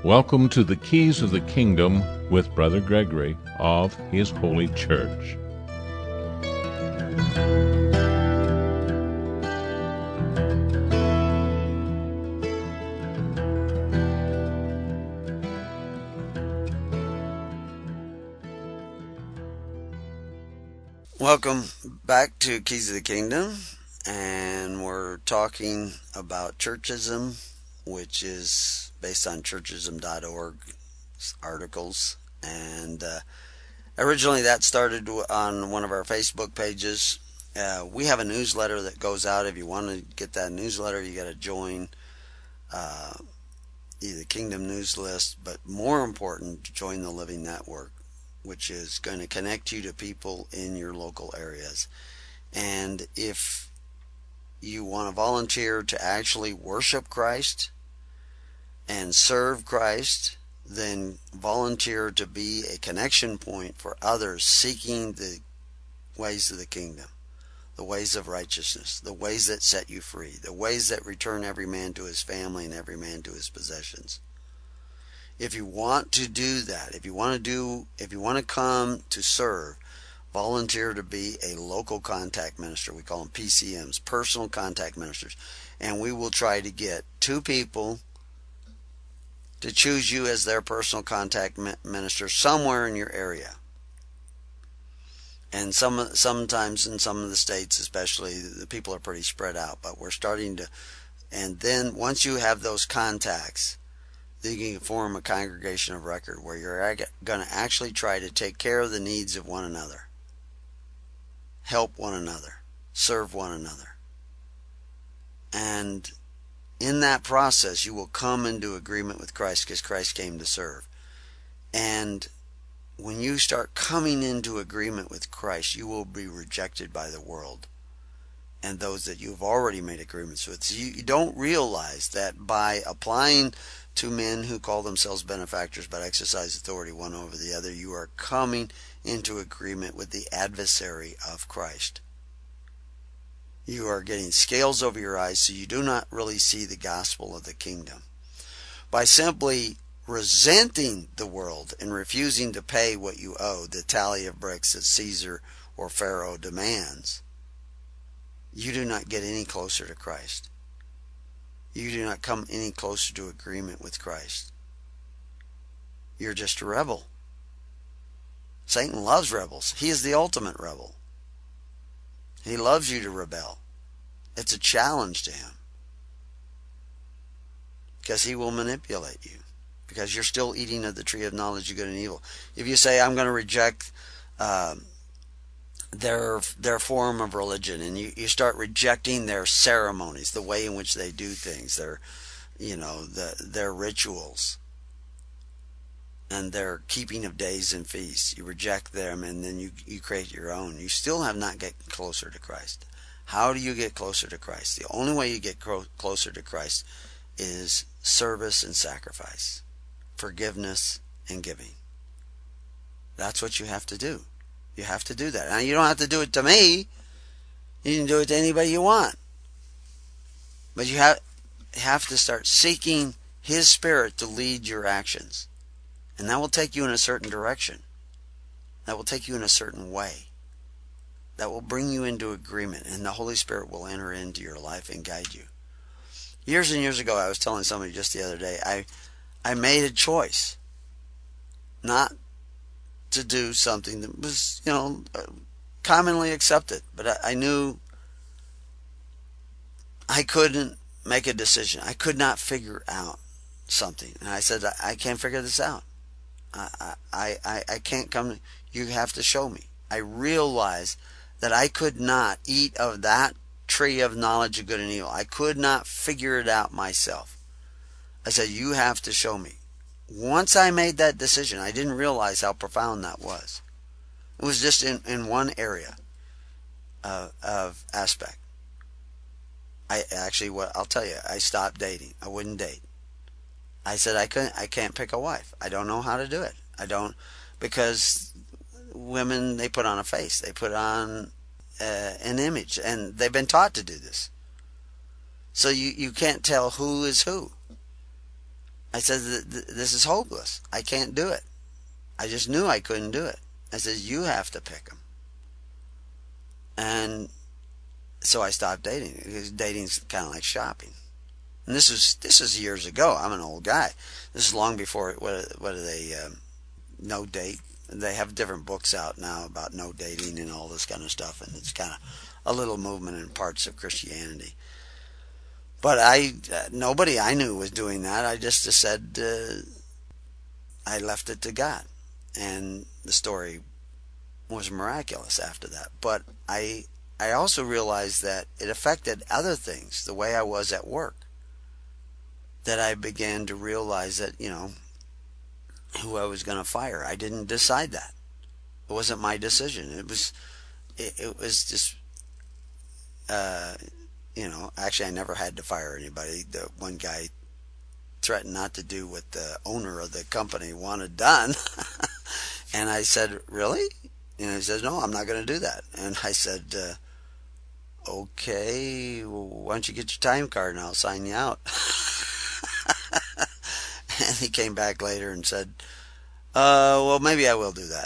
Welcome to the Keys of the Kingdom with Brother Gregory of His Holy Church. Welcome back to Keys of the Kingdom, and we're talking about churchism, which is based on churchism.org articles, and originally that started on one of our Facebook pages. We have a newsletter that goes out. If you want to get that newsletter, you got to join the Kingdom News List, but more important, join the Living Network, which is going to connect you to people in your local areas. And if you want to volunteer to actually worship Christ and serve Christ, then volunteer to be a connection point for others seeking the ways of the kingdom, the ways of righteousness, the ways that set you free, the ways that return every man to his family and every man to his possessions. If you want to do that, if you want to come to serve, volunteer to be a local contact minister. We call them PCMs, personal contact ministers. And we will try to get 2 people to choose you as their personal contact minister somewhere in your area. And sometimes in some of the states, especially, the people are pretty spread out. But we're starting to, and then once you have those contacts, then you can form a congregation of record where you're going to actually try to take care of the needs of one another, help one another, serve one another. And in that process, you will come into agreement with Christ because Christ came to serve. And when you start coming into agreement with Christ, you will be rejected by the world and those that you've already made agreements with. So you don't realize that by applying to men who call themselves benefactors but exercise authority one over the other, you are coming into agreement with the adversary of Christ. You are getting scales over your eyes, so you do not really see the gospel of the kingdom. By simply resenting the world and refusing to pay what you owe, the tally of bricks that Caesar or Pharaoh demands, you do not get any closer to Christ. You do not come any closer to agreement with Christ. You're just a rebel. Satan loves rebels. He is the ultimate rebel. He loves you to rebel. It's a challenge to him, because he will manipulate you, because you're still eating of the tree of knowledge of good and evil. If you say, I'm going to reject their form of religion, and you start rejecting their ceremonies, the way in which they do things, their rituals, and their keeping of days and feasts. You reject them, and then you create your own. You still have not get closer to Christ. How do you get closer to Christ? The only way you get closer to Christ is service and sacrifice, forgiveness and giving. That's what you have to do. You have to do that. Now, you don't have to do it to me. You can do it to anybody you want. But you have to start seeking His Spirit to lead your actions. And that will take you in a certain direction. That will take you in a certain way. That will bring you into agreement, and the Holy Spirit will enter into your life and guide you. Years and years ago, I was telling somebody just the other day, I made a choice not to do something that was, commonly accepted. But I knew I couldn't make a decision. I could not figure out something. And I said, I can't figure this out. I can't come. You have to show me. I realized that I could not eat of that tree of knowledge of good and evil. I could not figure it out myself. I said, you have to show me. Once I made that decision, I didn't realize how profound that was. It was just in one area of aspect. I'll tell you, I stopped dating. I wouldn't date. I said, I can't pick a wife. I don't know how to do it. Because women, they put on a face. They put on an image, and they've been taught to do this. So you can't tell who is who. I said, this is hopeless. I can't do it. I just knew I couldn't do it. I said, you have to pick them. And so I stopped dating, because dating's kind of like shopping. And this is years ago. I'm an old guy. This is long before, what are they, no date. They have different books out now about no dating and all this kind of stuff, and it's kind of a little movement in parts of Christianity. But nobody I knew was doing that. I just said, I left it to God. And the story was miraculous after that. But I also realized that it affected other things, the way I was at work. That I began to realize that, who I was going to fire. I didn't decide that. It wasn't my decision. It was just, actually I never had to fire anybody. The one guy threatened not to do what the owner of the company wanted done. And I said, really? And he says, no, I'm not going to do that. And I said, okay, well, why don't you get your time card and I'll sign you out. And he came back later and said, well, maybe I will do that.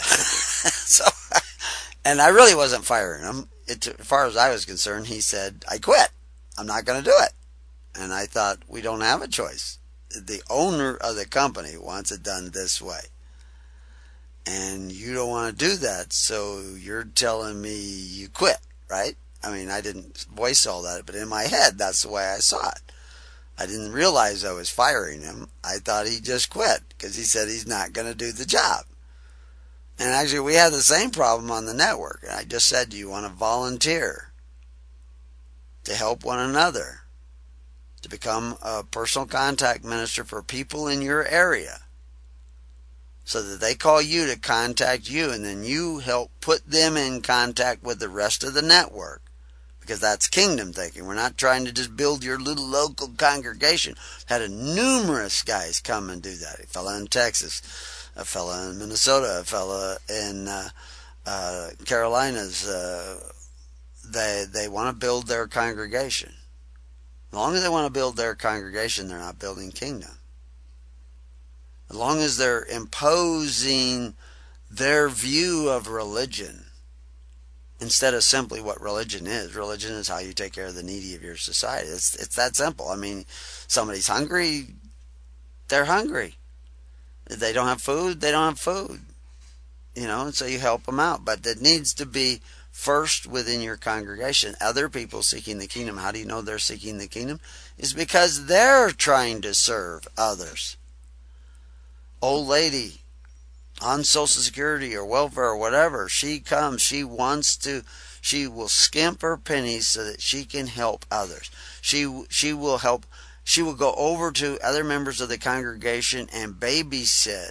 And I really wasn't firing him. As far as I was concerned, he said, I quit. I'm not going to do it. And I thought, we don't have a choice. The owner of the company wants it done this way. And you don't want to do that, so you're telling me you quit, right? I mean, I didn't voice all that, but in my head, that's the way I saw it. I didn't realize I was firing him. I thought he just quit because he said he's not going to do the job. And actually, we had the same problem on the network. And I just said, do you want to volunteer to help one another, to become a personal contact minister for people in your area, so that they call you to contact you, and then you help put them in contact with the rest of the network? Because that's kingdom thinking. We're not trying to just build your little local congregation. Had numerous guys come and do that. A fella in Texas, a fella in Minnesota, a fella in Carolinas. They want to build their congregation. As long as they want to build their congregation, they're not building kingdom. As long as they're imposing their view of religion, instead of simply what religion is. Religion is how you take care of the needy of your society. It's that simple. I mean, somebody's hungry, they're hungry. If they don't have food, they don't have food. And so you help them out. But it needs to be first within your congregation. Other people seeking the kingdom. How do you know they're seeking the kingdom? Is because they're trying to serve others. Old lady on Social Security or welfare or whatever, she comes, she will skimp her pennies so that she can help others. She will help, she will go over to other members of the congregation and babysit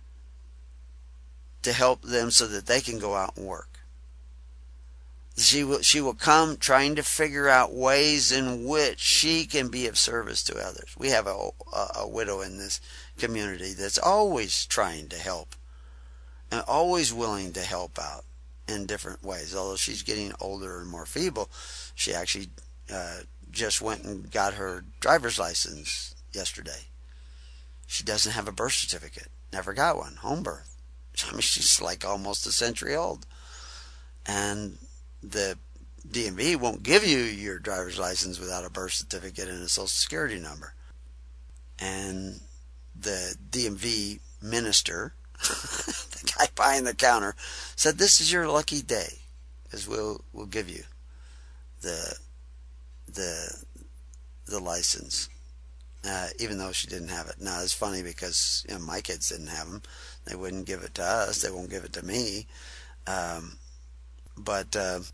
to help them so that they can go out and work. She will come trying to figure out ways in which she can be of service to others. We have a widow in this community that's always trying to help and always willing to help out in different ways. Although she's getting older and more feeble, she actually just went and got her driver's license yesterday. She doesn't have a birth certificate. Never got one. Home birth. I mean, she's like almost a century old. And the DMV won't give you your driver's license without a birth certificate and a social security number. And the DMV minister, the guy behind the counter, said, this is your lucky day, because we'll give you the license, even though she didn't have it. Now, it's funny because my kids didn't have them. They wouldn't give it to us. They won't give it to me. But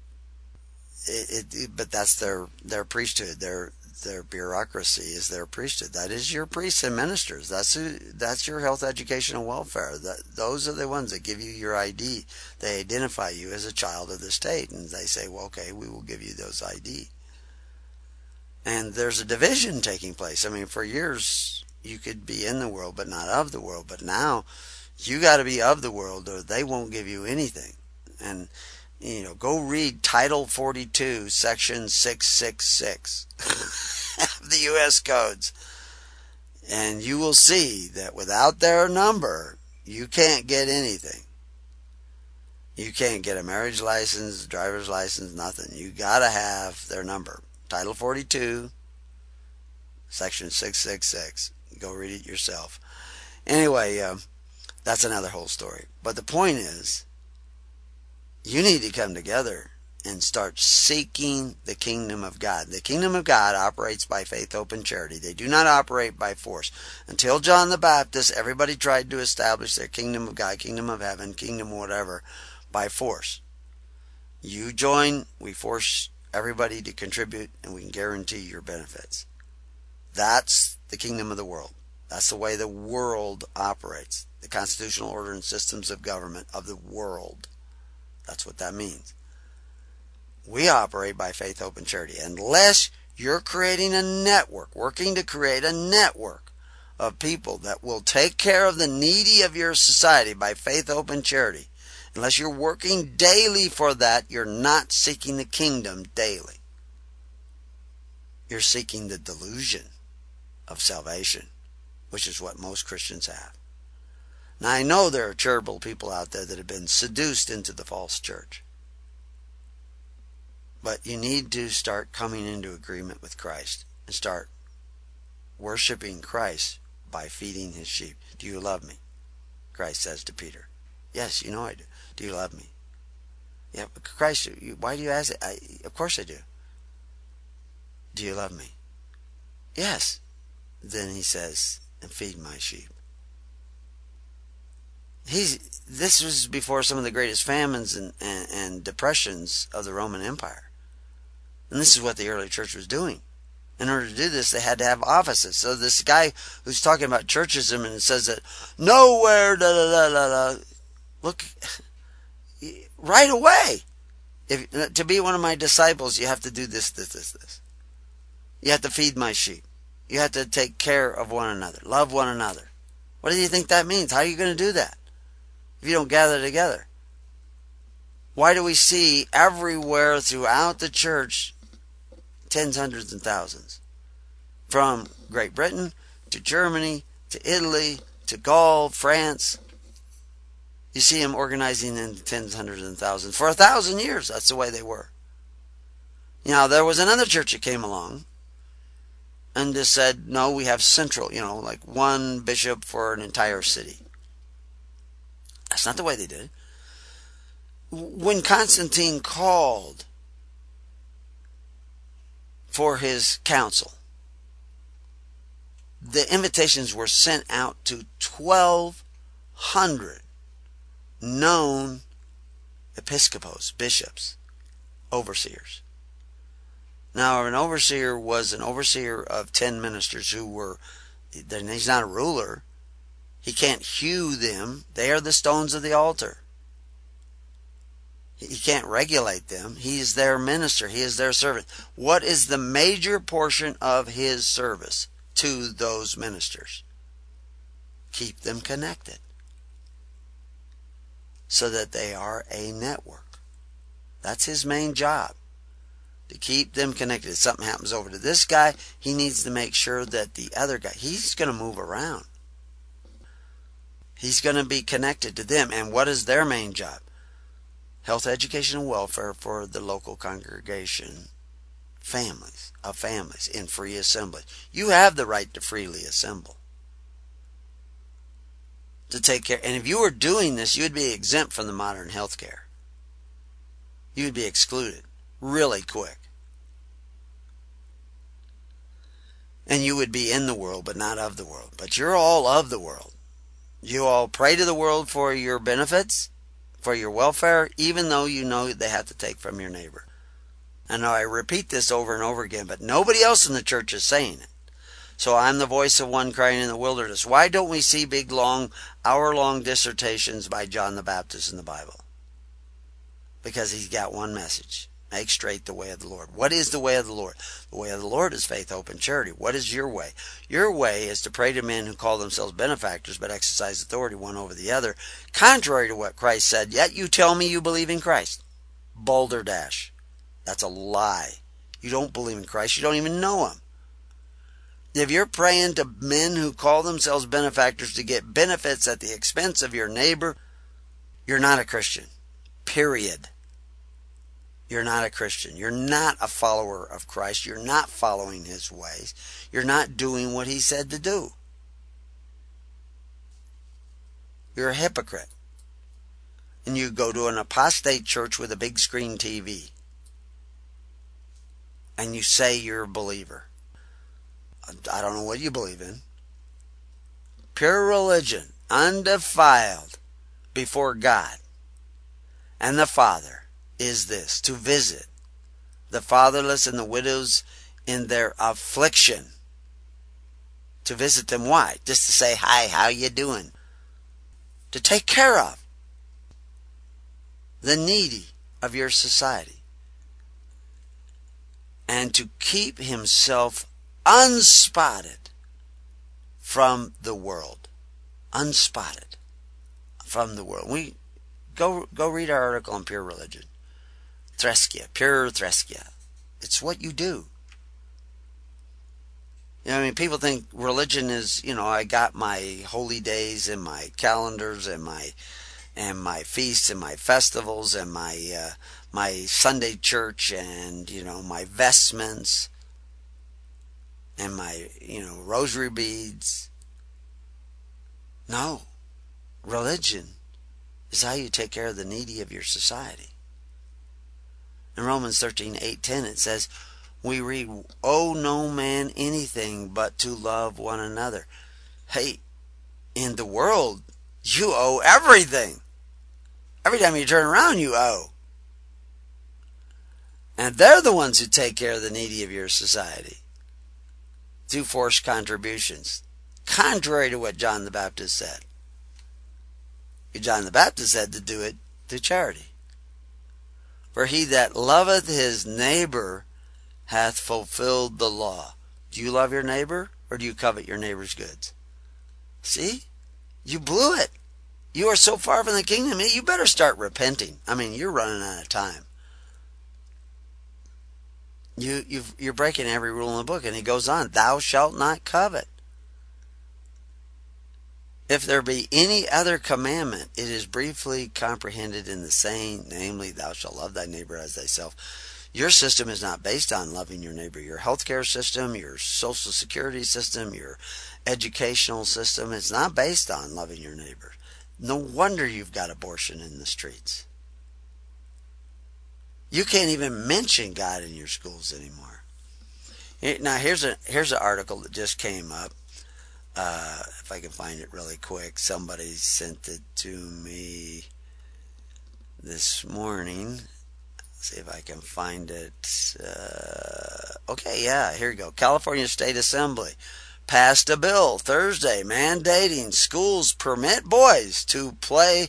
that's their priesthood. Their bureaucracy is their priesthood. That is your priests and ministers. That's your health, education, and welfare. Those are the ones that give you your ID. They identify you as a child of the state, and they say, well, okay, we will give you those ID. And there's a division taking place. I mean, for years, you could be in the world, but not of the world. But now, you got to be of the world, or they won't give you anything. And go read Title 42, Section 666 of the U.S. Codes. And you will see that without their number, you can't get anything. You can't get a marriage license, driver's license, nothing. You got to have their number. Title 42, Section 666. Go read it yourself. Anyway, that's another whole story. But the point is, you need to come together and start seeking the kingdom of God. The kingdom of God operates by faith, hope, and charity. They do not operate by force. Until John the Baptist, everybody tried to establish their kingdom of God, kingdom of heaven, kingdom whatever, by force. You join, we force everybody to contribute, and we can guarantee your benefits. That's the kingdom of the world. That's the way the world operates. The constitutional order and systems of government of the world. That's what that means. We operate by faith, hope, and charity. Unless you're creating a network, working to create a network of people that will take care of the needy of your society by faith, hope, and charity. Unless you're working daily for that, you're not seeking the kingdom daily. You're seeking the delusion of salvation, which is what most Christians have. Now, I know there are charitable people out there that have been seduced into the false church. But you need to start coming into agreement with Christ and start worshiping Christ by feeding his sheep. Do you love me? Christ says to Peter. Yes, you know I do. Do you love me? Yeah, but Christ, why do you ask it? Of course I do. Do you love me? Yes. Then he says, and feed my sheep. This was before some of the greatest famines and depressions of the Roman Empire. And this is what the early church was doing. In order to do this, they had to have offices. So this guy who's talking about churchism and says that nowhere, look, right away, to be one of my disciples, you have to do this. You have to feed my sheep. You have to take care of one another, love one another. What do you think that means? How are you going to do that if you don't gather together? Why do we see everywhere throughout the church tens, hundreds, and thousands? From Great Britain to Germany to Italy to Gaul, France. You see them organizing in tens, hundreds, and thousands. For 1,000 years, that's the way they were. Now, there was another church that came along and just said, no, we have central, like one bishop for an entire city. That's not the way they did it. When Constantine called for his council, the invitations were sent out to 1,200 known episcopos, bishops, overseers. Now, an overseer was an overseer of 10 ministers who were, he's not a ruler. He can't hew them. They are the stones of the altar. He can't regulate them. He is their minister. He is their servant. What is the major portion of his service to those ministers? Keep them connected so that they are a network. That's his main job, to keep them connected. If something happens over to this guy, he needs to make sure that the other guy, he's going to move around. He's going to be connected to them. And what is their main job? Health, education, and welfare for the local congregation, families in free assembly. You have the right to freely assemble, to take care. And if you were doing this, you would be exempt from the modern health care. You would be excluded really quick. And you would be in the world, but not of the world. But you're all of the world. You all pray to the world for your benefits, for your welfare, even though you know they have to take from your neighbor. I know I repeat this over and over again, but nobody else in the church is saying it. So I'm the voice of one crying in the wilderness. Why don't we see big, long, hour-long dissertations by John the Baptist in the Bible? Because he's got one message. Make straight the way of the Lord. What is the way of the Lord? The way of the Lord is faith, hope, and charity. What is your way? Your way is to pray to men who call themselves benefactors but exercise authority one over the other, contrary to what Christ said, yet you tell me you believe in Christ. Boulder Dash. That's a lie. You don't believe in Christ. You don't even know him. If you're praying to men who call themselves benefactors to get benefits at the expense of your neighbor, you're not a Christian. Period. You're not a Christian. You're not a follower of Christ. You're not following his ways. You're not doing what he said to do. You're a hypocrite. And you go to an apostate church with a big screen TV. And you say you're a believer. I don't know what you believe in. Pure religion, undefiled before God and the Father, is this: to visit the fatherless and the widows in their affliction. To visit them, why? Just to say, hi, how you doing? To take care of the needy of your society. And to keep himself unspotted from the world. Unspotted from the world. We go read our article on pure religion. Threskia, pure Threskia. It's what you do. You know, I mean, people think religion is, I got my holy days and my calendars and my feasts and my festivals and my Sunday church and, my vestments and my, rosary beads. No. Religion is how you take care of the needy of your society. In Romans 13:8-10 it says, we read, owe no man anything but to love one another. Hey, in the world, you owe everything. Every time you turn around, you owe. And they're the ones who take care of the needy of your society. Through forced contributions. Contrary to what John the Baptist said. John the Baptist said to do it through charity. For he that loveth his neighbor hath fulfilled the law. Do you love your neighbor, or do you covet your neighbor's goods? See? You blew it. You are so far from the kingdom, you better start repenting. I mean, you're running out of time. You're breaking every rule in the book. And he goes on, thou shalt not covet. If there be any other commandment, it is briefly comprehended in the saying, namely, thou shalt love thy neighbor as thyself. Your system is not based on loving your neighbor. Your healthcare system, your social security system, your educational system, it's not based on loving your neighbor. No wonder you've got abortion in the streets. You can't even mention God in your schools anymore. Now, here's an article that just came up. If I can find it really quick. Somebody sent it to me this morning. Let's see if I can find it. Okay, yeah, here you go. California State Assembly passed a bill Thursday mandating schools permit boys to play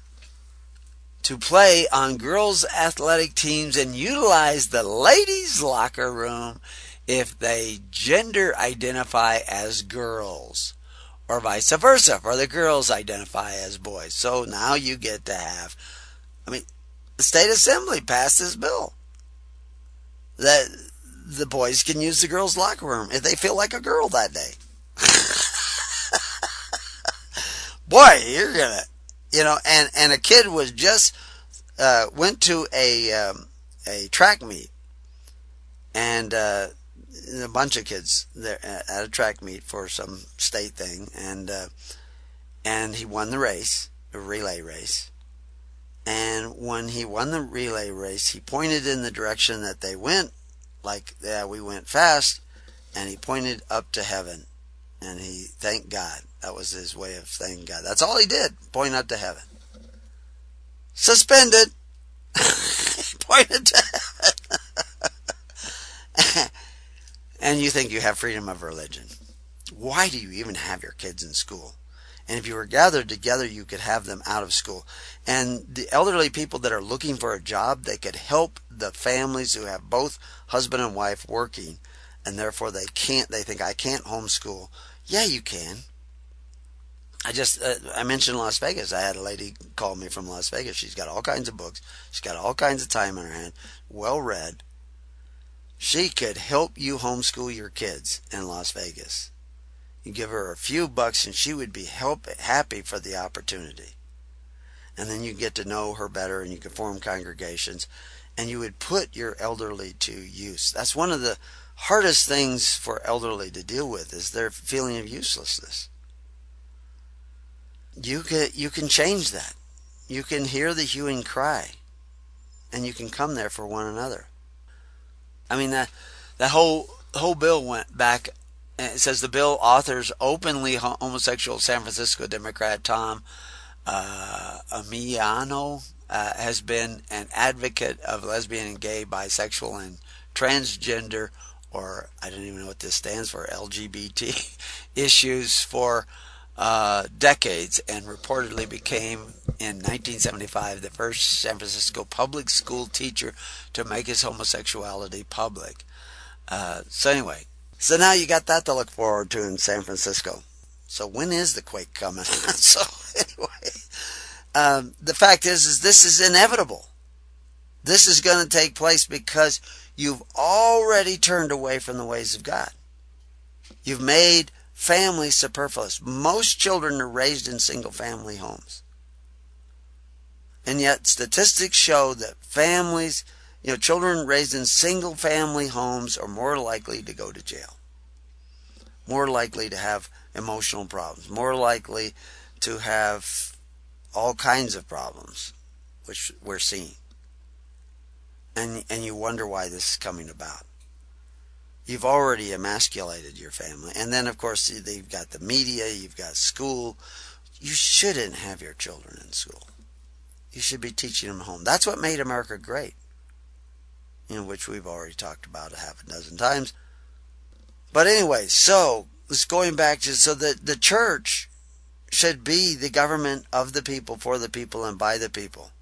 on girls' athletic teams and utilize the ladies' locker room if they gender identify as girls, or vice versa, for the girls identify as boys. So now you get to have, the state assembly passed this bill that the boys can use the girls' locker room if they feel like a girl that day. Boy, you're gonna, and a kid was just went to a track meet, and a bunch of kids there at a track meet for some state thing, and he won the race, a relay race. And when he won the relay race, he pointed in the direction that they went, like, yeah, we went fast, and he pointed up to heaven, and he thanked God. That was his way of thanking God. That's all he did, point up to heaven. Suspended. Pointed to heaven. And you think you have freedom of religion. Why do you even have your kids in school? And if you were gathered together, you could have them out of school. And the elderly people that are looking for a job, they could help the families who have both husband and wife working, and therefore they think, I can't homeschool. Yeah, you can. I mentioned Las Vegas. I had a lady call me from Las Vegas. She's got all kinds of books. She's got all kinds of time in her hand. Well read. She could help you homeschool your kids in Las Vegas. You give her a few bucks and she would be happy for the opportunity. And then you get to know her better and you can form congregations and you would put your elderly to use. That's one of the hardest things for elderly to deal with, is their feeling of uselessness. You can change that. You can hear the hue and cry, and you can come there for one another. I mean, that whole bill went back. It says the bill authors openly homosexual San Francisco Democrat Tom Amiano has been an advocate of lesbian and gay, bisexual, and transgender, or I don't even know what this stands for, LGBT issues for decades, and reportedly became in 1975 the first San Francisco public school teacher to make his homosexuality public. So anyway, so now you got that to look forward to in San Francisco. So when is the quake coming? So anyway, the fact is this is inevitable. This is going to take place because you've already turned away from the ways of God. You've made family superfluous. Most children are raised in single-family homes. And yet statistics show that families, children raised in single-family homes are more likely to go to jail, more likely to have emotional problems, more likely to have all kinds of problems, which we're seeing. And you wonder why this is coming about. You've already emasculated your family. And then, of course, you've got the media, you've got school. You shouldn't have your children in school. You should be teaching them at home. That's what made America great, which we've already talked about a half a dozen times. But anyway, so it's going back to, so that the church should be the government of the people, for the people, and by the people.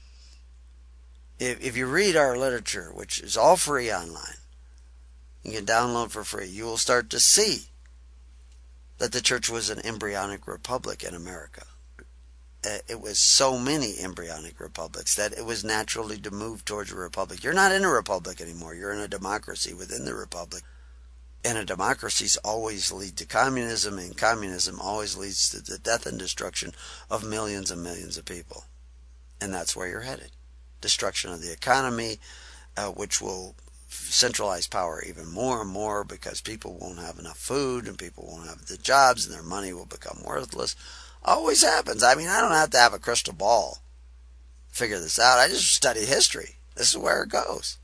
If you read our literature, which is all free online, you can download for free, you will start to see that the church was an embryonic republic in America. It was so many embryonic republics that it was naturally to move towards a republic. You're not in a republic anymore. You're in a democracy within the republic. And a democracies always lead to communism, and communism always leads to the death and destruction of millions and millions of people. And that's where you're headed. Destruction of the economy, which will centralize power even more and more, because people won't have enough food and people won't have the jobs and their money will become worthless. Always happens. I mean, I don't have to have a crystal ball to figure this out. I just study history. This is where it goes.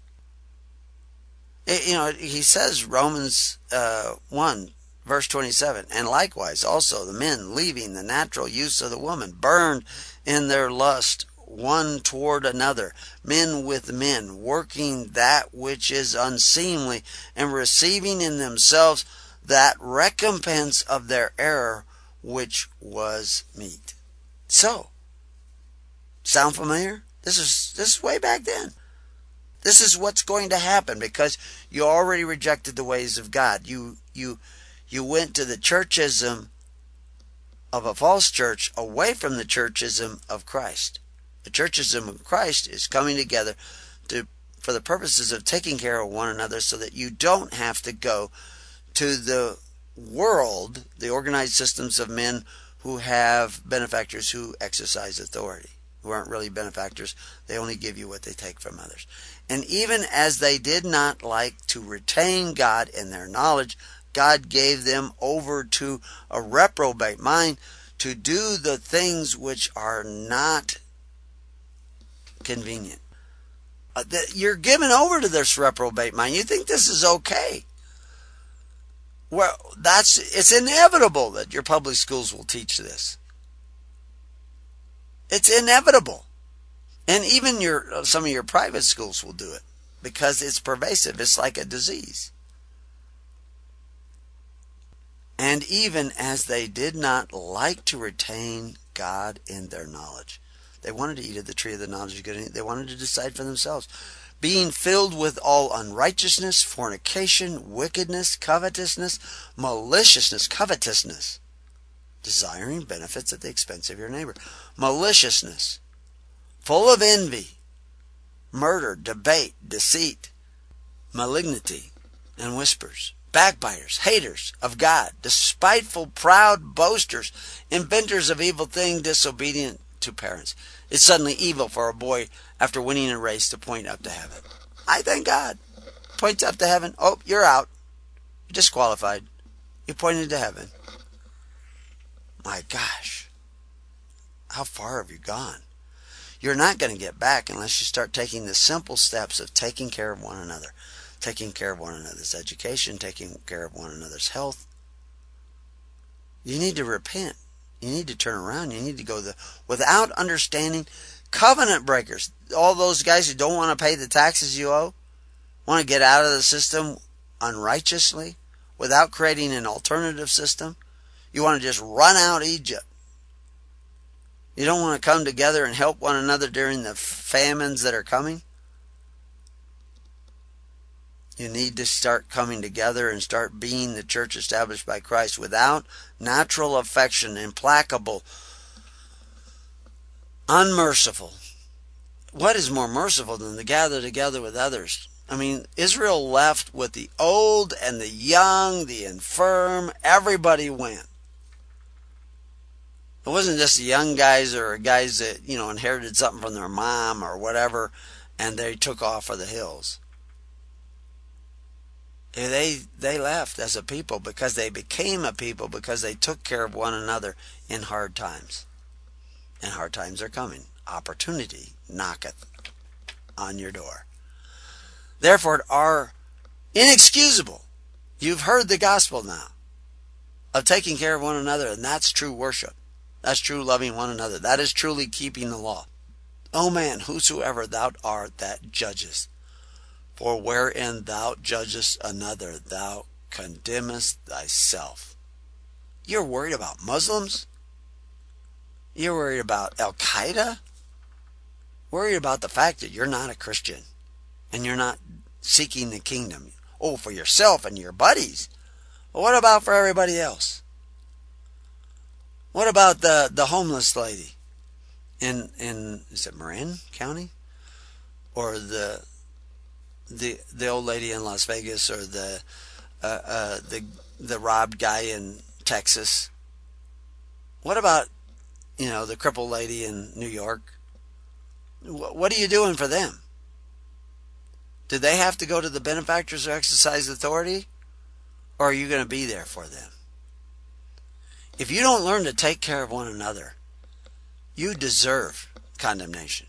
He says, Romans 1, verse 27, and likewise also the men, leaving the natural use of the woman, burned in their lust one toward another, men with men, working that which is unseemly, and receiving in themselves that recompense of their error which was meet. So, sound familiar? This is way back then. This is what's going to happen because you already rejected the ways of God. You went to the churchism of a false church away from the churchism of Christ. The churchism of Christ is coming together for the purposes of taking care of one another, so that you don't have to go to the world, the organized systems of men who have benefactors who exercise authority, who aren't really benefactors. They only give you what they take from others. And even as they did not like to retain God in their knowledge, God gave them over to a reprobate mind to do the things which are not convenient. You're given over to this reprobate mind. You think this is okay. Well, it's inevitable that your public schools will teach this. It's inevitable. And even some of your private schools will do it, because it's pervasive. It's like a disease. And even as they did not like to retain God in their knowledge, they wanted to eat of the tree of the knowledge of good and evil. They wanted to decide for themselves. Being filled with all unrighteousness, fornication, wickedness, covetousness, maliciousness, covetousness, desiring benefits at the expense of your neighbor. Maliciousness, full of envy, murder, debate, deceit, malignity and whispers, backbiters, haters of God, despiteful, proud, boasters, inventors of evil things, disobedient to parents. It's suddenly evil for a boy after winning a race to point up to heaven. I thank God. Points up to heaven. Oh, you're out. You're disqualified. You pointed to heaven. My gosh. How far have you gone? You're not going to get back unless you start taking the simple steps of taking care of one another. Taking care of one another's education. Taking care of one another's health. You need to repent. You need to turn around. You need to go without understanding. Covenant breakers. All those guys who don't want to pay the taxes you owe. Want to get out of the system unrighteously. Without creating an alternative system. You want to just run out Egypt. You don't want to come together and help one another during the famines that are coming. You need to start coming together and start being the church established by Christ without natural affection, implacable, unmerciful. What is more merciful than to gather together with others? I mean, Israel left with the old and the young, the infirm. Everybody went. It wasn't just the young guys or guys that, inherited something from their mom or whatever, and they took off for the hills. They left as a people because they became a people because they took care of one another in hard times. And hard times are coming. Opportunity knocketh on your door. Therefore, it are inexcusable. You've heard the gospel now of taking care of one another, and that's true worship. That's true loving one another. That is truly keeping the law. O man, whosoever thou art that judgest, for wherein thou judgest another, thou condemnest thyself. You're worried about Muslims? You're worried about Al-Qaeda? Worried about the fact that you're not a Christian and you're not seeking the kingdom. Oh, for yourself and your buddies. But what about for everybody else? What about the homeless lady in is it Marin County? Or the old lady in Las Vegas, or the robbed guy in Texas? What about, the crippled lady in New York? What are you doing for them? Do they have to go to the benefactors or exercise authority? Or are you going to be there for them? If you don't learn to take care of one another, you deserve condemnation.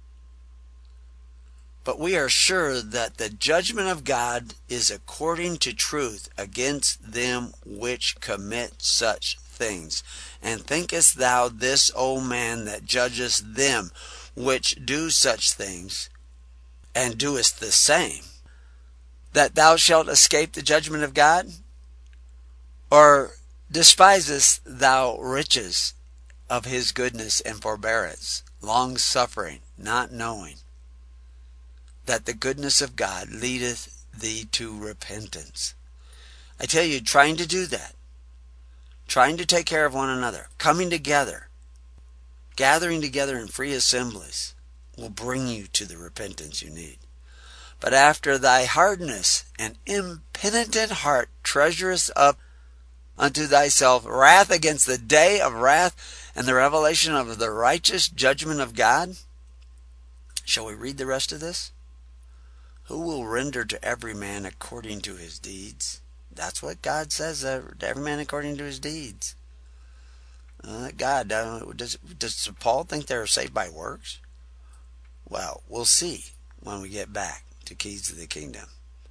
But we are sure that the judgment of God is according to truth against them which commit such things. And thinkest thou this, O man, that judgest them which do such things, and doest the same, that thou shalt escape the judgment of God? Or despisest thou riches of his goodness and forbearance, long suffering, not knowing that the goodness of God leadeth thee to repentance? I tell you, trying to do that, trying to take care of one another, coming together, gathering together in free assemblies, will bring you to the repentance you need. But after thy hardness and impenitent heart treasurest up unto thyself wrath against the day of wrath and the revelation of the righteous judgment of God. Shall we read the rest of this? Who will render to every man according to his deeds? That's what God says, to every man according to his deeds. God, does Paul think they're saved by works? Well, we'll see when we get back to Keys to the Kingdom.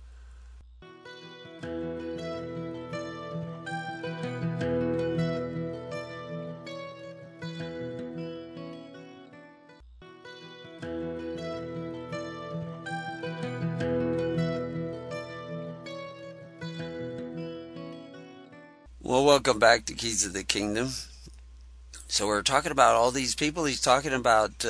Well, welcome back to Keys of the Kingdom. So we're talking about all these people. He's talking about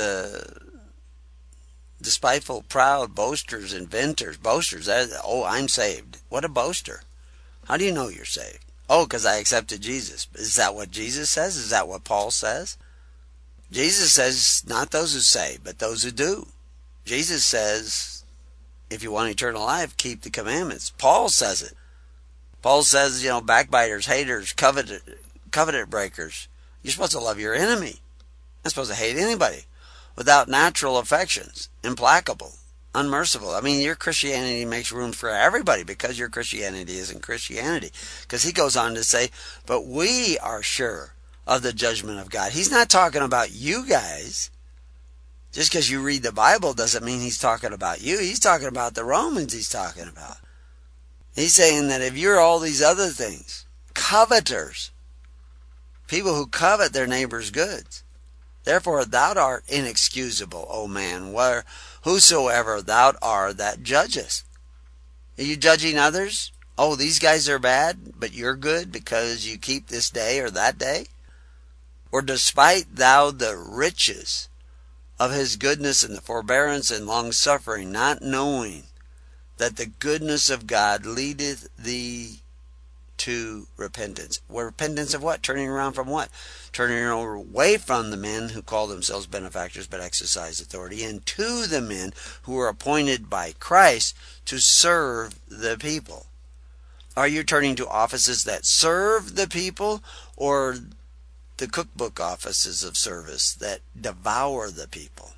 despiteful, proud, boasters, inventors. Boasters. Oh, I'm saved. What a boaster. How do you know you're saved? Oh, because I accepted Jesus. Is that what Jesus says? Is that what Paul says? Jesus says, not those who say, but those who do. Jesus says, if you want eternal life, keep the commandments. Paul says it. Paul says, backbiters, haters, covenant breakers. You're supposed to love your enemy. You're not supposed to hate anybody. Without natural affections, implacable, unmerciful. I mean, your Christianity makes room for everybody because your Christianity isn't Christianity. Because he goes on to say, but we are sure of the judgment of God. He's not talking about you guys. Just because you read the Bible doesn't mean he's talking about you. He's talking about the Romans he's talking about. He's saying that if you're all these other things, coveters, people who covet their neighbor's goods, therefore thou art inexcusable, O man, whosoever thou art that judgest. Are you judging others? Oh, these guys are bad, but you're good because you keep this day or that day? Or despite thou the riches of his goodness and the forbearance and long-suffering, not knowing that the goodness of God leadeth thee to repentance. Well, repentance of what? Turning around from what? Turning away from the men who call themselves benefactors but exercise authority, and to the men who are appointed by Christ to serve the people. Are you turning to offices that serve the people, or the cookbook offices of service that devour the people?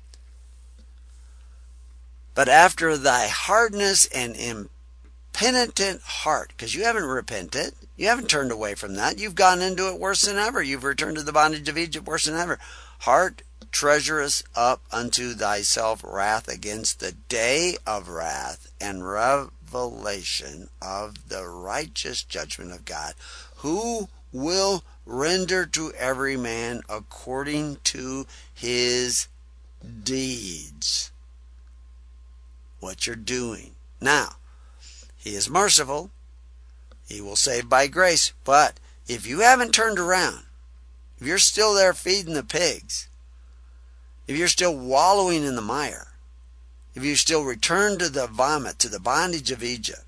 But after thy hardness and impenitent heart, because you haven't repented, you haven't turned away from that, you've gone into it worse than ever, you've returned to the bondage of Egypt worse than ever. Heart treasurest up unto thyself wrath against the day of wrath and revelation of the righteous judgment of God, who will render to every man according to his deeds. What you're doing. Now, he is merciful. He will save by grace. But if you haven't turned around, if you're still there feeding the pigs, if you're still wallowing in the mire, if you still return to the vomit, to the bondage of Egypt,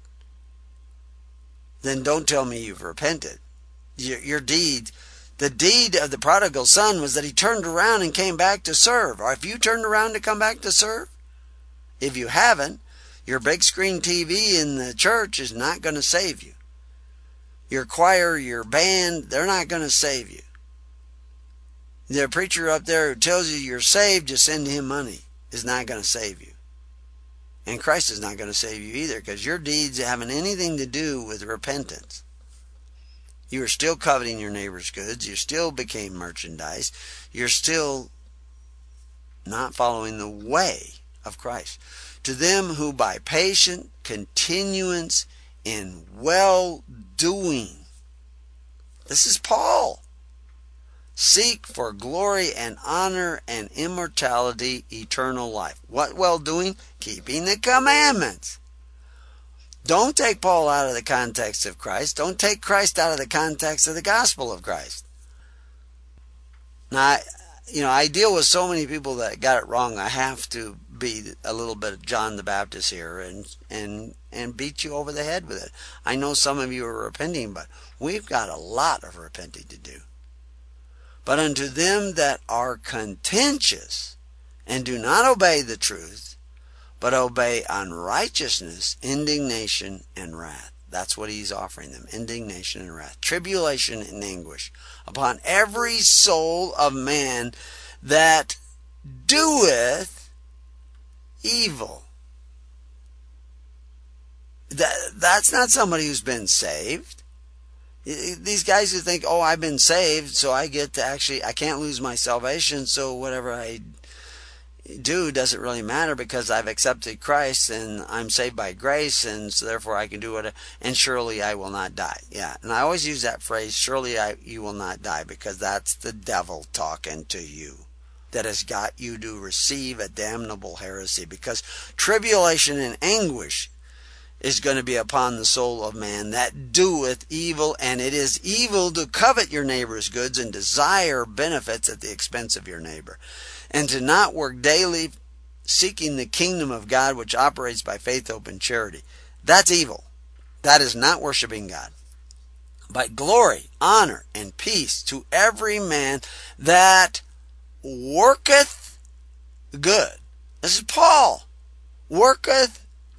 then don't tell me you've repented. Your deed, the deed of the prodigal son was that he turned around and came back to serve. Or if you turned around to come back to serve, if you haven't, your big screen TV in the church is not going to save you. Your choir, your band, they're not going to save you. The preacher up there who tells you you're saved, just send him money, is not going to save you. And Christ is not going to save you either, because your deeds haven't anything to do with repentance. You are still coveting your neighbor's goods. You still became merchandise. You're still not following the way of Christ. To them who by patient continuance in well-doing, this is Paul, seek for glory and honor and immortality, eternal life. What well-doing? Keeping the commandments. Don't take Paul out of the context of Christ. Don't take Christ out of the context of the gospel of Christ. Now, I deal with so many people that got it wrong. I have to be a little bit of John the Baptist here and beat you over the head with it. I know some of you are repenting, but we've got a lot of repenting to do. But unto them that are contentious and do not obey the truth, but obey unrighteousness, indignation, and wrath. That's what he's offering them, indignation and wrath, tribulation and anguish upon every soul of man that doeth evil. That's not somebody who's been saved. These guys who think, oh, I've been saved, so I get to I can't lose my salvation, so whatever I do doesn't really matter because I've accepted Christ and I'm saved by grace, and so therefore I can do it, and surely I will not die. Yeah, and I always use that phrase, surely you will not die, because that's the devil talking to you, that has got you to receive a damnable heresy, because tribulation and anguish is going to be upon the soul of man that doeth evil, and it is evil to covet your neighbor's goods and desire benefits at the expense of your neighbor, and to not work daily seeking the kingdom of God, which operates by faith, hope, and charity. That's evil. That is not worshiping God. But glory, honor, and peace to every man that worketh good. This is Paul. Worketh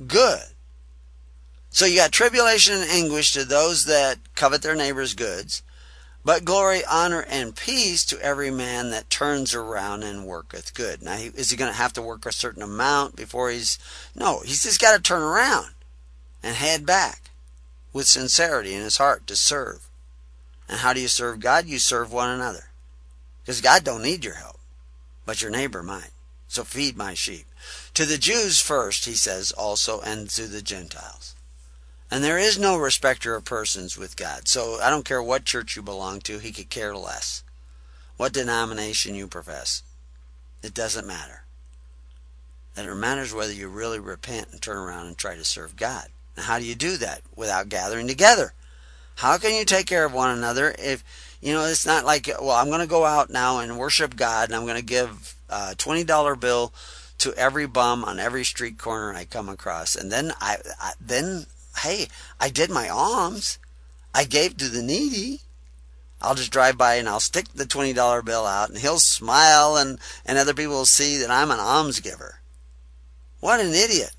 good. So you got tribulation and anguish to those that covet their neighbor's goods, but glory, honor, and peace to every man that turns around and worketh good. Now, is he going to have to work a certain amount before he's... No, he's just got to turn around and head back with sincerity in his heart to serve. And how do you serve God? You serve one another. Because God don't need your help, but your neighbor might. So feed my sheep. To the Jews first, he says also, and to the Gentiles. And there is no respecter of persons with God. So I don't care what church you belong to. He could care less what denomination you profess. It doesn't matter. And it matters whether you really repent and turn around and try to serve God. Now, how do you do that? Without gathering together. How can you take care of one another if, it's not like, well, I'm going to go out now and worship God, and I'm going to give a $20 bill to every bum on every street corner I come across. And then hey, I did my alms. I gave to the needy. I'll just drive by and I'll stick the $20 bill out, and he'll smile, and other people will see that I'm an alms giver. What an idiot.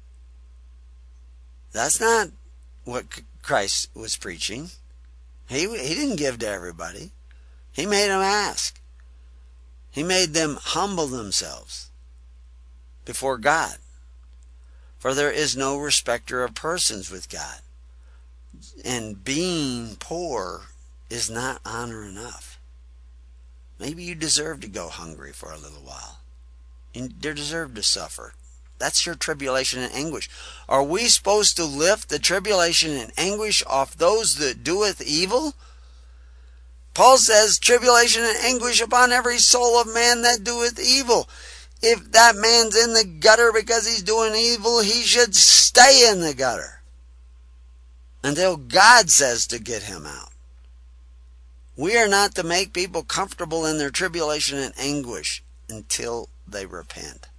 That's not what Christ was preaching. He didn't give to everybody. He made them ask. He made them humble themselves before God. For there is no respecter of persons with God. And being poor is not honor enough. Maybe you deserve to go hungry for a little while. You deserve to suffer. That's your tribulation and anguish. Are we supposed to lift the tribulation and anguish off those that doeth evil? Paul says, tribulation and anguish upon every soul of man that doeth evil. If that man's in the gutter because he's doing evil, he should stay in the gutter until God says to get him out. We are not to make people comfortable in their tribulation and anguish until they repent.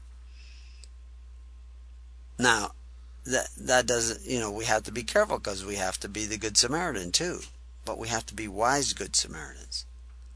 Now, that doesn't, we have to be careful because we have to be the Good Samaritan too. But we have to be wise Good Samaritans.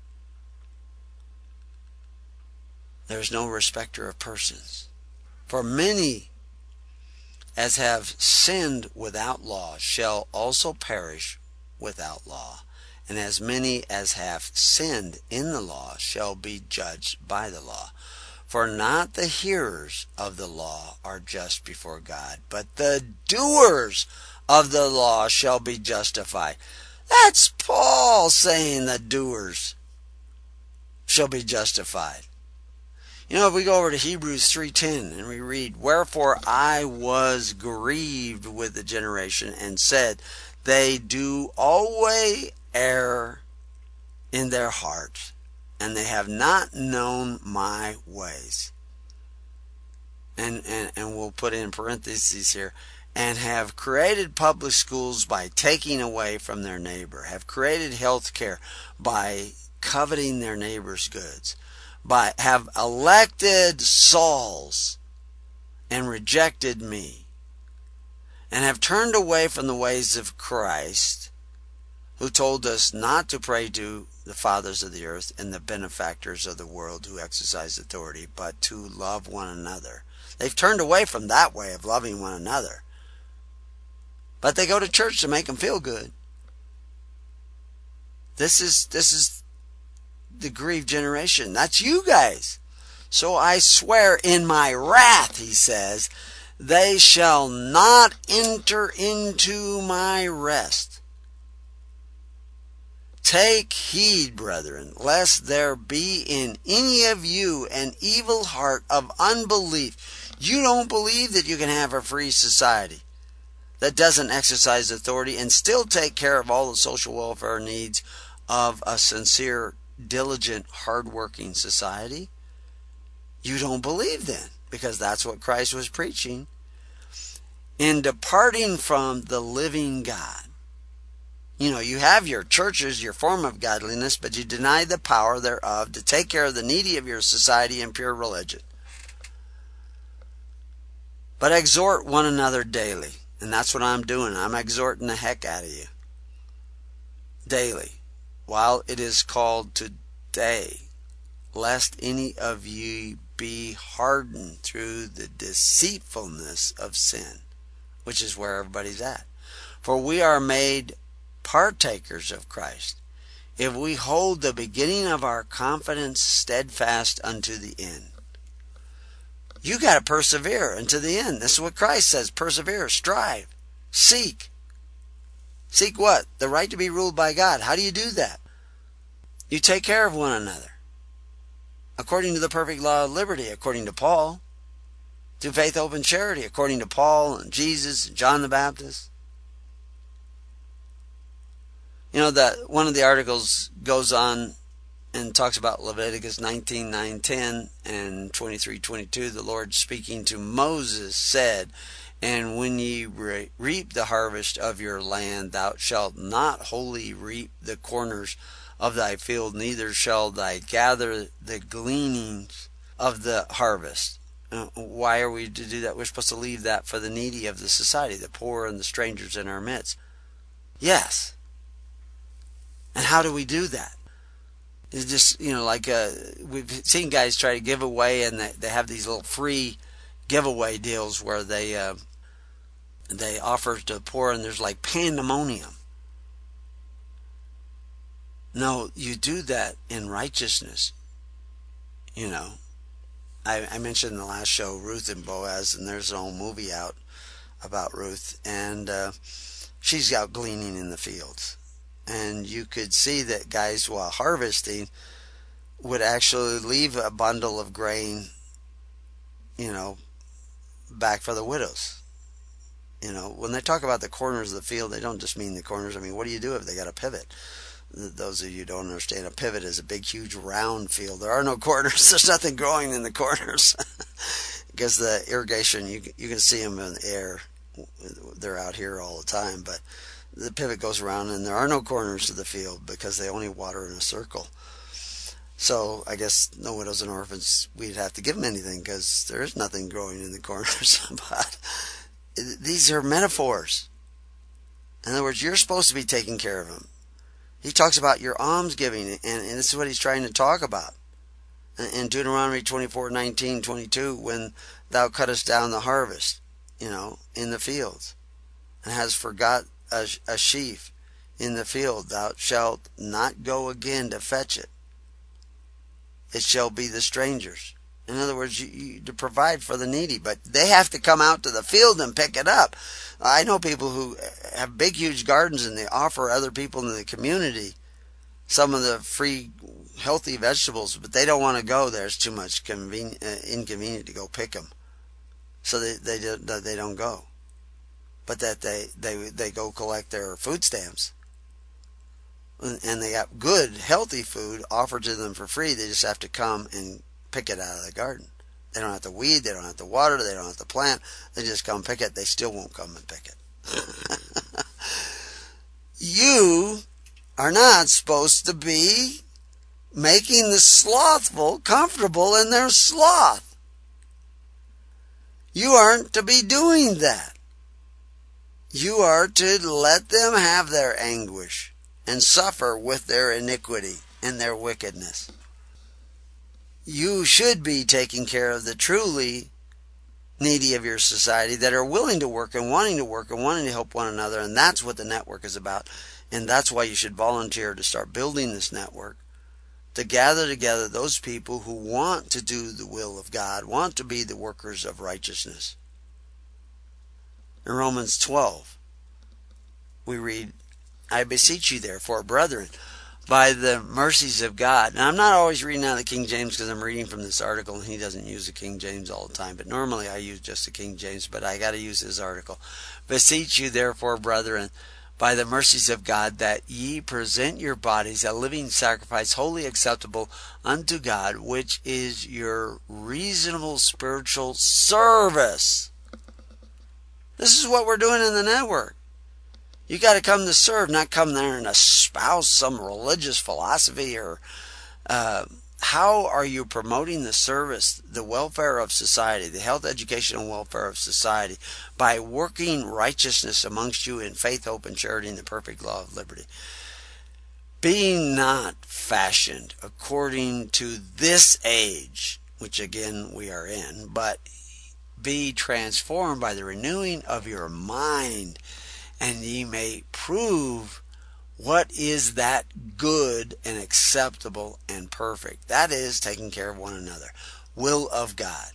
There's no respecter of persons. For many as have sinned without law shall also perish without law. And as many as have sinned in the law shall be judged by the law. For not the hearers of the law are just before God, but the doers of the law shall be justified. That's Paul saying the doers shall be justified. If we go over to Hebrews 3:10 and we read, wherefore I was grieved with the generation and said, they do always err in their hearts, and they have not known my ways. And we'll put in parentheses here, and have created public schools by taking away from their neighbor, have created health care by coveting their neighbor's goods, have elected Sauls and rejected me, and have turned away from the ways of Christ, who told us not to pray to the fathers of the earth and the benefactors of the world who exercise authority, but to love one another. They've turned away from that way of loving one another. But they go to church to make them feel good. This is the grieved generation. That's you guys. So I swear in my wrath, he says, they shall not enter into my rest. Take heed, brethren, lest there be in any of you an evil heart of unbelief. You don't believe that you can have a free society that doesn't exercise authority and still take care of all the social welfare needs of a sincere, diligent, hardworking society. You don't believe then, because that's what Christ was preaching. In departing from the living God. You have your churches, your form of godliness, but you deny the power thereof to take care of the needy of your society in pure religion. But exhort one another daily. And that's what I'm doing. I'm exhorting the heck out of you. Daily. While it is called today. lest any of you be hardened through the deceitfulness of sin, which is where everybody's at. For we are made partakers of Christ, if we hold the beginning of our confidence steadfast unto the end. You got to persevere unto the end. This is what Christ says. Persevere, strive, seek. Seek what? The right to be ruled by God. How do you do that? You take care of one another, according to the perfect law of liberty, according to Paul, through faith, hope, and charity, according to Paul and Jesus and John the Baptist. You know that one of the articles goes on and talks about Leviticus 19, 9, 10, and 23, 22. The Lord speaking to Moses said, and when ye reap the harvest of your land, thou shalt not wholly reap the corners of thy field, neither shall thou gather the gleanings of the harvest. Why are we to do that? We're supposed to leave that for the needy of the society, the poor and the strangers in our midst. Yes. And how do we do that? It's just, like we've seen guys try to give away, and they have these little free giveaway deals where they offer to the poor, and there's like pandemonium. No, you do that in righteousness. I mentioned in the last show Ruth and Boaz, and there's an old movie out about Ruth, and she's out gleaning in the fields. And you could see that guys, while harvesting, would actually leave a bundle of grain, back for the widows. When they talk about the corners of the field, they don't just mean the corners. I mean, what do you do if they got a pivot? Those of you who don't understand, a pivot is a big, huge, round field. There are no corners. There's nothing growing in the corners. Because the irrigation, you can see them in the air. They're out here all the time, but the pivot goes around, and there are no corners to the field because they only water in a circle. So I guess no widows and orphans, we'd have to give them anything because there is nothing growing in the corners. But these are metaphors. In other words, you're supposed to be taking care of them. He talks about your almsgiving, and this is what he's trying to talk about. In Deuteronomy 24, 19, 22, when thou cuttest down the harvest, in the fields, and hast forgot a sheaf in the field, thou shalt not go again to fetch it. It shall be the strangers. In other words, you to provide for the needy, but they have to come out to the field and pick it up. I know people who have big, huge gardens, and they offer other people in the community some of the free, healthy vegetables, but they don't want to go there. It's too much inconvenient to go pick them, so they don't go. But that they go collect their food stamps, and they got good, healthy food offered to them for free. They just have to come and pick it out of the garden. They don't have to weed, they don't have to water, they don't have to plant. They just come pick it. They still won't come and pick it. You are not supposed to be making the slothful comfortable in their sloth. You aren't to be doing that. You are to let them have their anguish and suffer with their iniquity and their wickedness. You should be taking care of the truly needy of your society that are willing to work and wanting to help one another, and that's what the network is about. And that's why you should volunteer to start building this network, to gather together those people who want to do the will of God, want to be the workers of righteousness. In Romans 12, we read, I beseech you therefore, brethren, by the mercies of God. And I'm not always reading out of the King James because I'm reading from this article, and he doesn't use the King James all the time. But normally I use just the King James, but I got to use his article. Beseech you therefore, brethren, by the mercies of God, that ye present your bodies a living sacrifice, wholly acceptable unto God, which is your reasonable spiritual service. This is what we're doing in the network. You got to come to serve, not come there and espouse some religious philosophy. Or how are you promoting the service, the welfare of society, the health, education, and welfare of society, by working righteousness amongst you in faith, hope, and charity, and the perfect law of liberty? Be not fashioned according to this age, which again we are in, but be transformed by the renewing of your mind, and ye may prove what is that good and acceptable and perfect. That is taking care of one another. Will of God.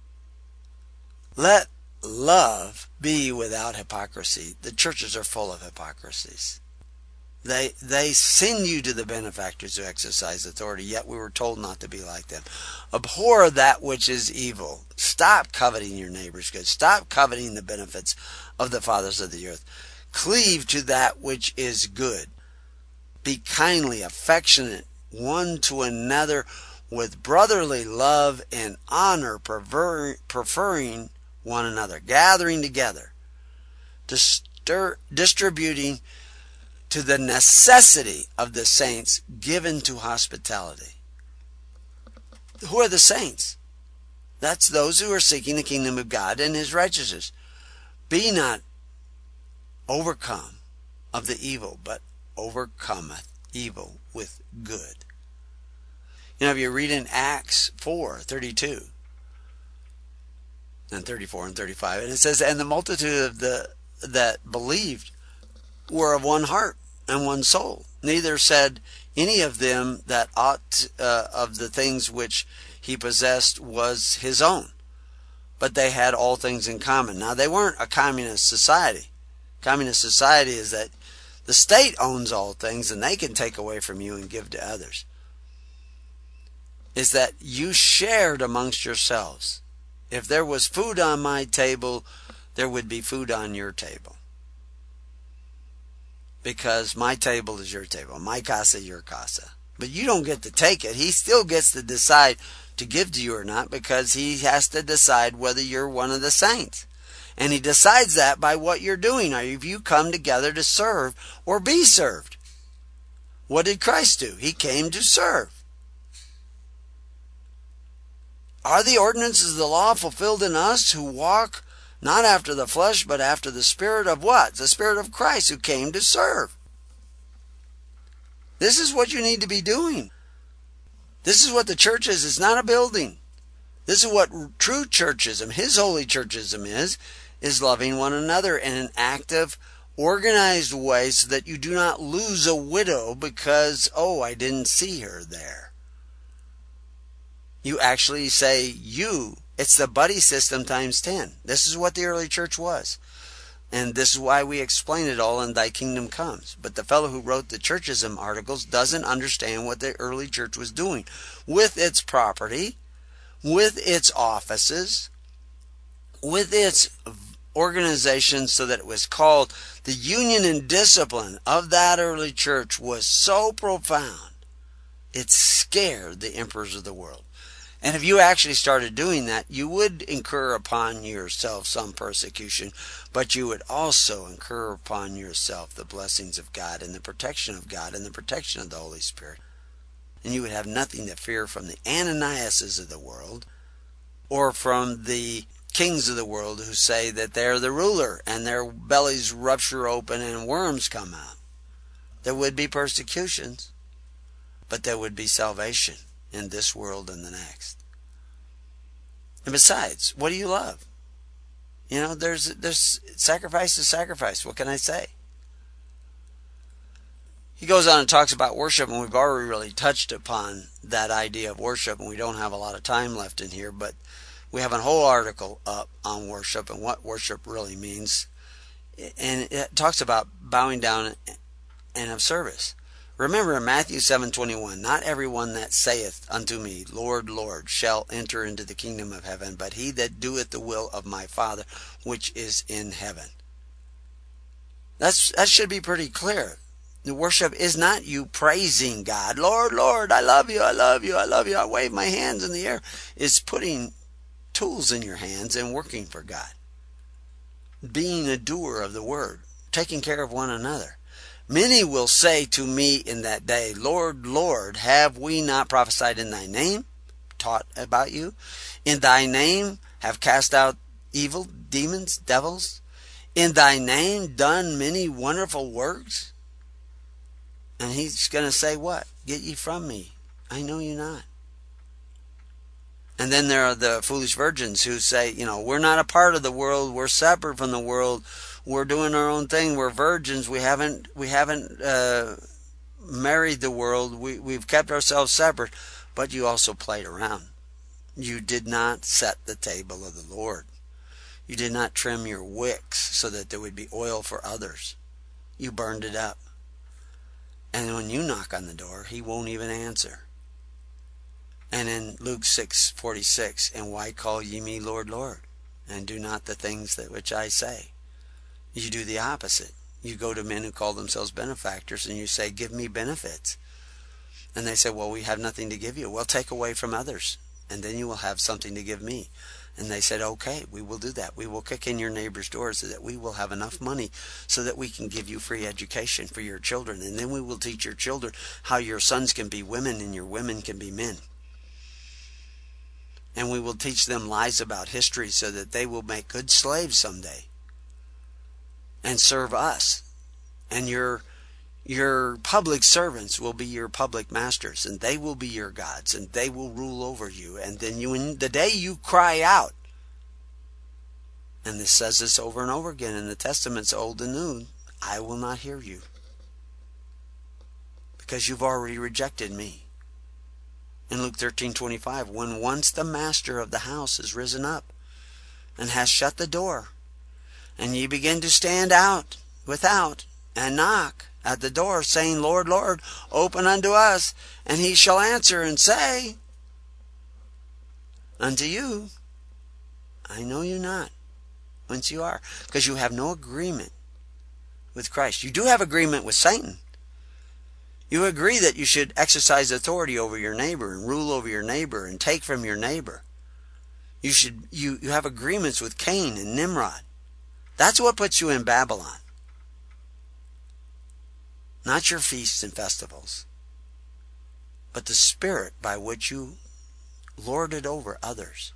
Let love be without hypocrisy. The churches are full of hypocrisies. They send you to the benefactors who exercise authority, yet we were told not to be like them. Abhor that which is evil. Stop coveting your neighbor's goods. Stop coveting the benefits of the fathers of the earth. Cleave to that which is good. Be kindly, affectionate one to another with brotherly love and honor, preferring one another, gathering together, distributing to the necessity of the saints, given to hospitality. Who are the saints? That's those who are seeking the kingdom of God and his righteousness. Be not overcome of the evil, but overcometh evil with good. You know, if you read in Acts 4:32 and 34 and 35, and it says, and the multitude of that believed were of one heart and one soul. Neither said any of them that aught of the things which he possessed was his own, but they had all things in common. Now, they weren't a communist society. Communist society is that the state owns all things and they can take away from you and give to others. Is that you shared amongst yourselves. If there was food on my table, there would be food on your table. Because my table is your table, my casa, your casa. But you don't get to take it. He still gets to decide to give to you or not, because he has to decide whether you're one of the saints. And he decides that by what you're doing. Are you come together to serve or be served? What did Christ do? He came to serve. Are the ordinances of the law fulfilled in us who walk not after the flesh, but after the Spirit of what? The Spirit of Christ, who came to serve. This is what you need to be doing. This is what the church is. It's not a building. This is what true churchism, his holy churchism is loving one another in an active, organized way, so that you do not lose a widow because, oh, I didn't see her there. You actually say, it's the buddy system times 10. This is what the early church was. And this is why we explain it all in Thy Kingdom Comes. But the fellow who wrote the churchism articles doesn't understand what the early church was doing with its property, with its offices, with its organization, so that it was called the union and discipline of that early church was so profound, it scared the emperors of the world. And if you actually started doing that, you would incur upon yourself some persecution, but you would also incur upon yourself the blessings of God and the protection of God and the protection of the Holy Spirit. And you would have nothing to fear from the Ananiases of the world or from the kings of the world who say that they're the ruler and their bellies rupture open and worms come out. There would be persecutions, but there would be salvation in this world and the next. And besides, what do you love? You know, there's sacrifice is sacrifice. What can I say? He goes on and talks about worship, and we've already really touched upon that idea of worship, and we don't have a lot of time left in here, but we have a whole article up on worship and what worship really means. And it talks about bowing down and of service. Remember in Matthew 7:21, not everyone that saith unto me, Lord, Lord, shall enter into the kingdom of heaven, but he that doeth the will of my Father which is in heaven. That should be pretty clear. The worship is not you praising God. Lord, Lord, I love you, I love you, I love you. I wave my hands in the air. It's putting tools in your hands and working for God. Being a doer of the word. Taking care of one another. Many will say to me in that day, Lord, Lord, have we not prophesied in thy name, taught about you? In thy name have cast out evil, demons, devils? In thy name done many wonderful works? And he's going to say what? Get ye from me. I know you not. And then there are the foolish virgins who say, we're not a part of the world. We're separate from the world. We're doing our own thing. We're virgins. We haven't married the world. We've kept ourselves separate. But you also played around. You did not set the table of the Lord. You did not trim your wicks so that there would be oil for others. You burned it up. And when you knock on the door, he won't even answer. And in Luke 6:46, and why call ye me Lord, Lord, and do not the things that which I say? You do the opposite. You go to men who call themselves benefactors and you say, give me benefits. And they say, well, we have nothing to give you. Well, take away from others, and then you will have something to give me. And they said, okay, we will do that. We will kick in your neighbor's doors so that we will have enough money so that we can give you free education for your children. And then we will teach your children how your sons can be women and your women can be men. And we will teach them lies about history so that they will make good slaves someday and serve us. And your public servants will be your public masters, and they will be your gods, and they will rule over you. And then the day you cry out, and this says this over and over again in the Testaments, Old and New, I will not hear you, because you've already rejected me. In Luke 13:25, when once the master of the house is risen up and has shut the door, and ye begin to stand out without and knock at the door, saying, Lord, Lord, open unto us. And he shall answer and say unto you, I know you not, whence you are. Because you have no agreement with Christ. You do have agreement with Satan. You agree that you should exercise authority over your neighbor and rule over your neighbor and take from your neighbor. You have agreements with Cain and Nimrod. That's what puts you in Babylon. Not your feasts and festivals, but the spirit by which you lord it over others.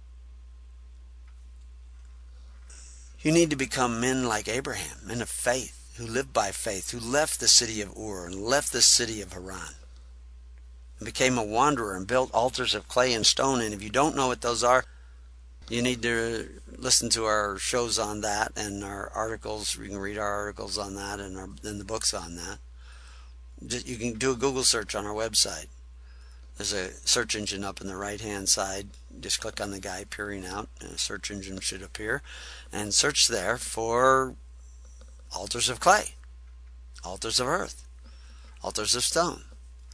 You need to become men like Abraham, men of faith, who lived by faith, who left the city of Ur and left the city of Haran, and became a wanderer and built altars of clay and stone. And if you don't know what those are, you need to listen to our shows on that and our articles. You can read our articles on that and the books on that. You can do a Google search on our website. There's a search engine up in the right-hand side. Just click on the guy peering out, and a search engine should appear. And search there for altars of clay, altars of earth, altars of stone.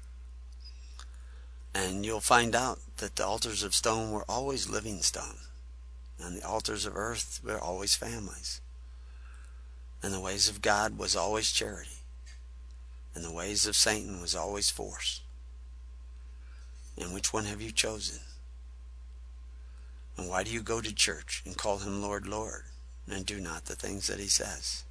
And you'll find out that the altars of stone were always living stone. And the altars of earth were always families. And the ways of God was always charity. And the ways of Satan was always force. And which one have you chosen? And why do you go to church and call him Lord, Lord, and do not the things that he says?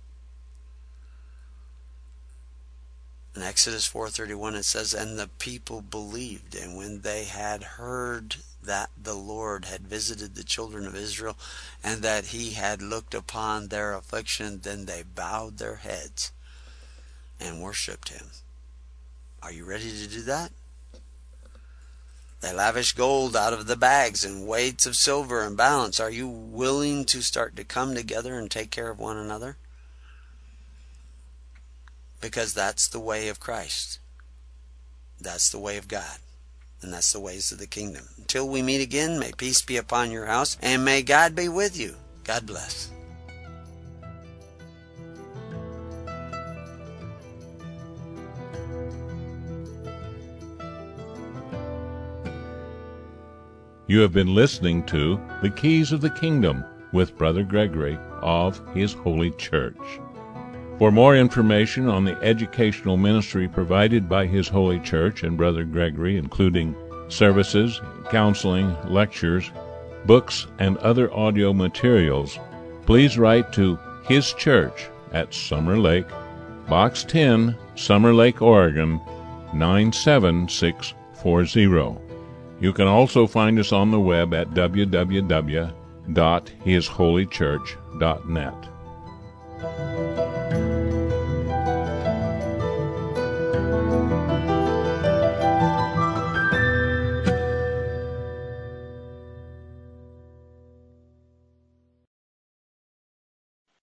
In Exodus 4:31 it says, and the people believed, and when they had heard that the Lord had visited the children of Israel, and that he had looked upon their affliction, then they bowed their heads and worshipped him. Are you ready to do that? They lavished gold out of the bags and weights of silver and balance. Are you willing to start to come together and take care of one another? Because that's the way of Christ. That's the way of God. And that's the ways of the kingdom. Until we meet again, may peace be upon your house, and may God be with you. God bless. You have been listening to The Keys of the Kingdom with Brother Gregory of His Holy Church. For more information on the educational ministry provided by His Holy Church and Brother Gregory, including services, counseling, lectures, books, and other audio materials, please write to His Church at Summer Lake, Box 10, Summer Lake, Oregon, 97640. You can also find us on the web at www.hisholychurch.net.